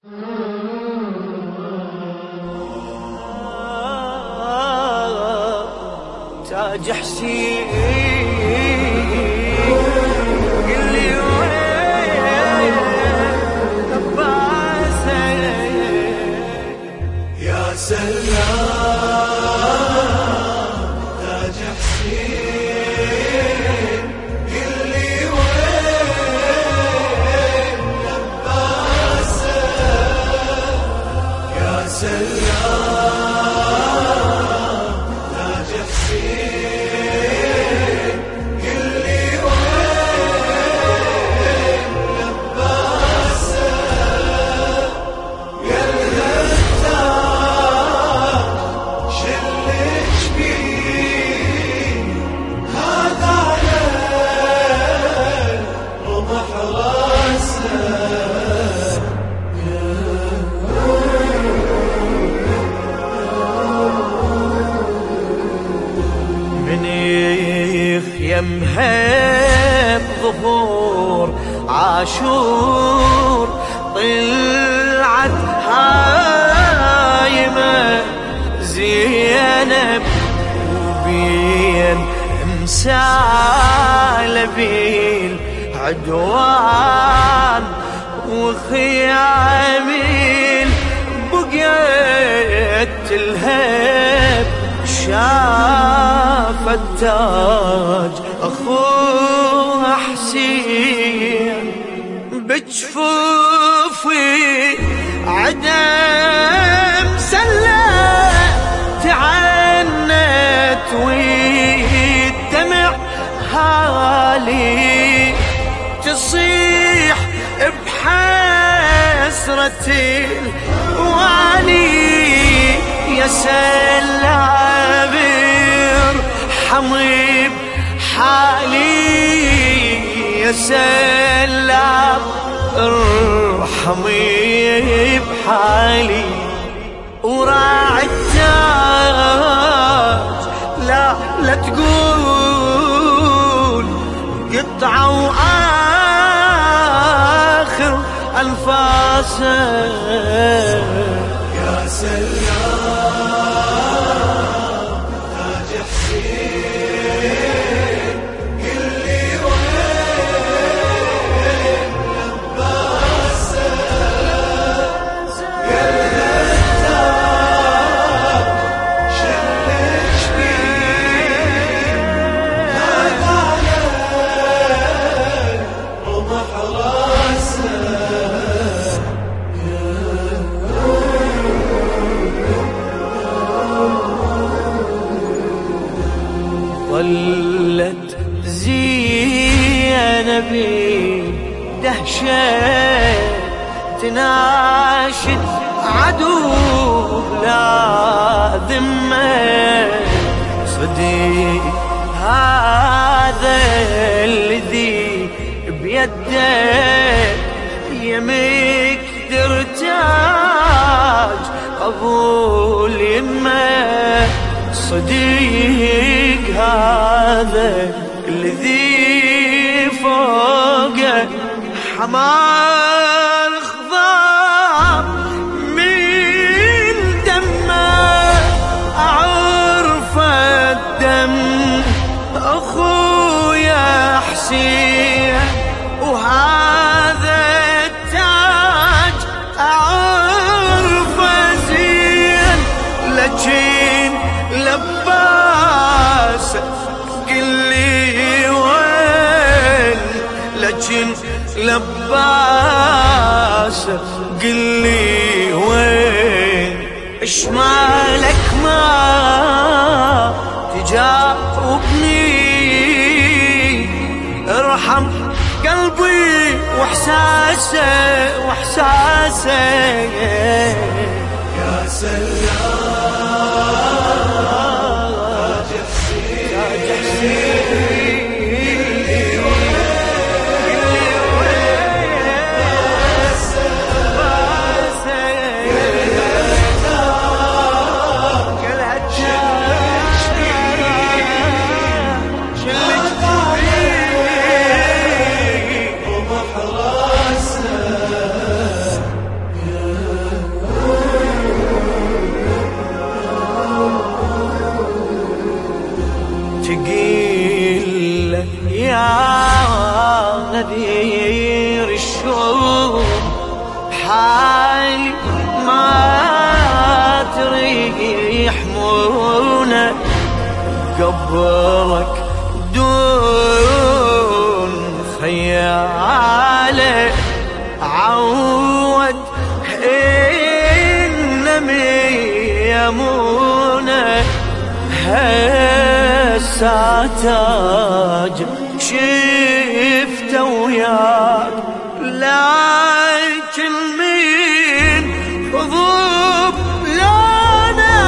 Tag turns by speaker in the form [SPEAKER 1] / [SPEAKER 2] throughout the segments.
[SPEAKER 1] تاج حسين قلي وين عباسه
[SPEAKER 2] يا سلام تاج حسين قلي وين عباسه يا سلام تاج حسين قلي وين عباسه يا الهتاف شلك بيه هذا على رمح راسه
[SPEAKER 1] يمها بظهور عاشور طلعت هايمة زينب وبين مسالبين عدوان وخيامين بقيت الهب شاف التاج أخوه حسين بجفوفي عدم سلة تعنت والدمع هالي تصيح بحسرة الوالي يا سلام ارحمي بحالي يا سلام ارحمي بحالي وراعي التاج لا تقول قطعة وآخر أنفاسه
[SPEAKER 2] يا سلام تاج حسين قلي وين عباسه يا الهتاف شلك بيه هذا على رمح راسه
[SPEAKER 1] ظلت زينب دهشة تناشد عدو لا ذمة صديق هذا الذي بيده يمك درتاج قبول يمه صديق هذا الذي فوقه حمار خضار من دمه أعرف الدم أخويا حسين وهذا التاج أعرف زين لكن لباسه قلي وين لكن لباسه قلي وين اش مالك ما تجاوبني ارحم قلبي واحساسه
[SPEAKER 2] يا سلام تاج حسين
[SPEAKER 1] حالي ما تريح مونة قبرك دون خيالي عود إنمي يمونة هساتاج شفته وياك لكن من ضب لانا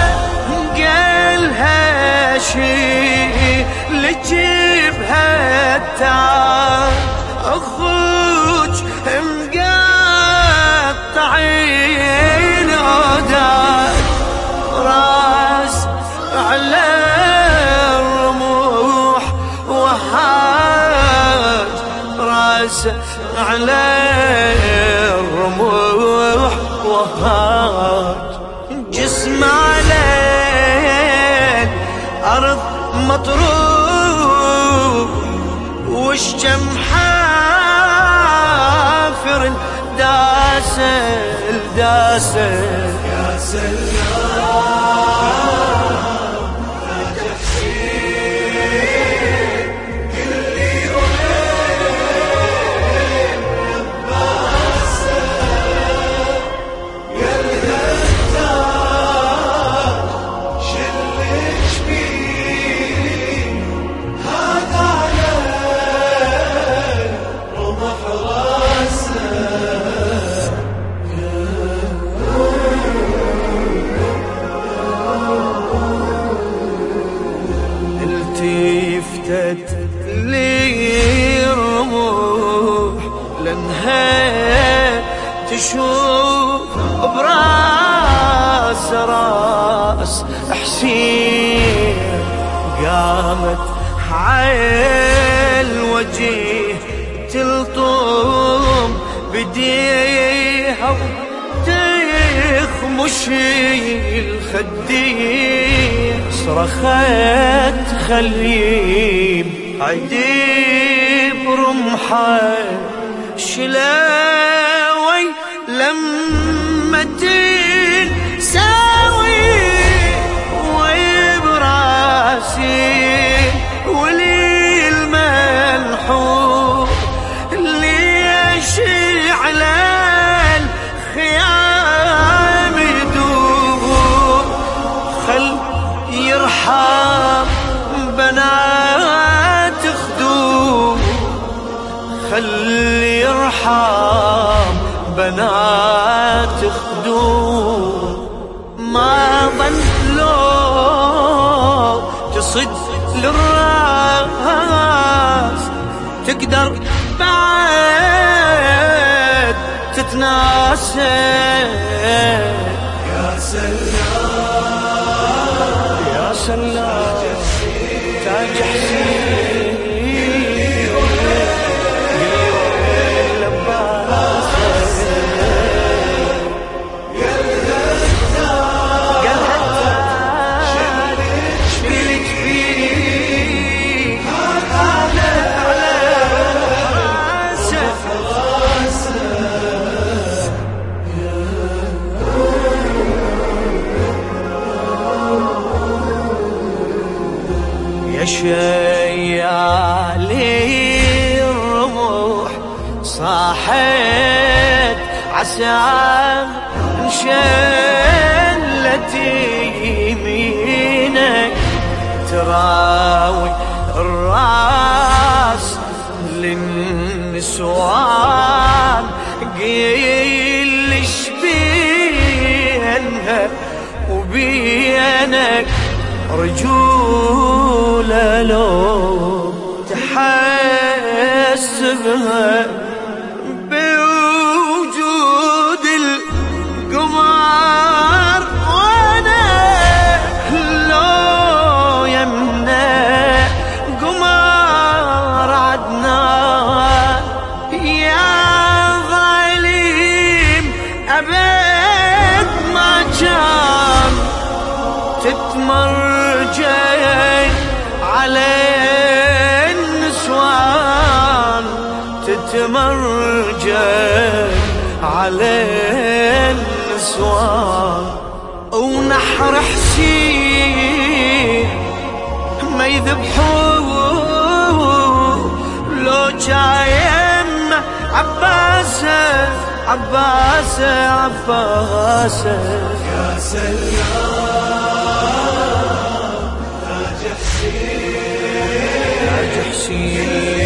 [SPEAKER 1] قالها شي لجيبها التعب اخوك مقطعين عودات راس على الرموح وهاج راس على الرموح وهاج جسم على الأرض مطروح والشم حافر داسل داسل
[SPEAKER 2] يا سلام
[SPEAKER 1] التفتت لي رموح لانها تشوف براس راس حسين قامت عال وجيه تلطم بديها وتخمش الخدين صرخت خليم عدي برمحه شلاوي لما تنساوي وبراسي ولي الملحوظ اللي يشعل الخيام يدور خل يرحم بنات خدود خلي يرحم بنات خدود ما ظن لو تصد للراس تقدر بعد تتناسى
[SPEAKER 2] يا سلام
[SPEAKER 1] يا سلام تاج حسين شيالي الرموح صاحت عسى انشلت يمينك تراوي الراس للنسوان قيل شبينها وبينك رجولة لو تحسبها بوجود القمر وانا لو يمنع قمر عدنان يا ظالم أبد ما كان 怎么？ على النسوان ونحر حسين ما يذبحوه لو جايم عباسه عباسه عباسه.
[SPEAKER 2] يا سلام تاج حسين
[SPEAKER 1] تاج حسين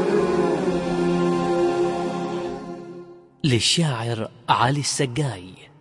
[SPEAKER 3] للشاعر علي السقاي.